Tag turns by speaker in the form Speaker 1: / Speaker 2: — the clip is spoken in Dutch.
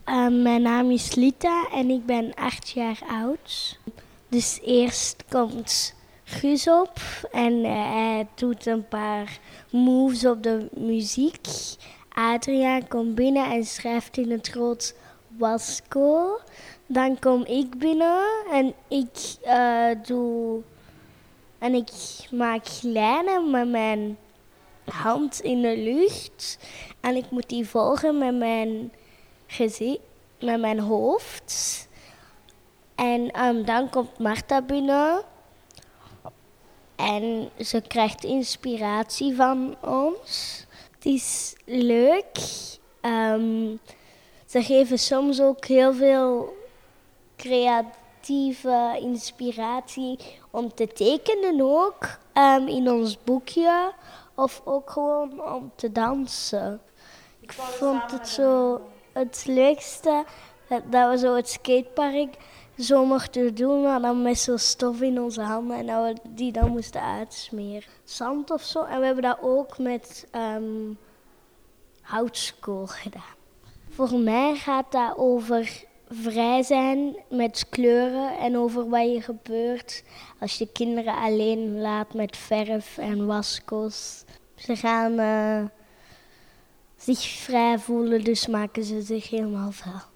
Speaker 1: Mijn naam is Lita en ik ben 8 jaar oud. Dus eerst komt Guus op en hij doet een paar moves op de muziek. Adriaan komt binnen en schrijft in het rood Wasco. Dan kom ik binnen en ik maak lijnen met mijn hand in de lucht. En ik moet die volgen met mijn gezicht, met mijn hoofd. En dan komt Marta binnen. En ze krijgt inspiratie van ons. Het is leuk. Ze geven soms ook heel veel creatieve inspiratie om te tekenen ook. In ons boekje. Of ook gewoon om te dansen. Ik vond het zo het leukste dat we zo het skatepark zo mochten doen, maar dan met zo'n stof in onze handen en dat we die dan moesten uitsmeren. Zand of zo. En we hebben dat ook met houtskool gedaan. Voor mij gaat dat over vrij zijn met kleuren en over wat je gebeurt als je kinderen alleen laat met verf en waskos. Ze gaan zich vrij voelen, dus maken ze zich helemaal vuil.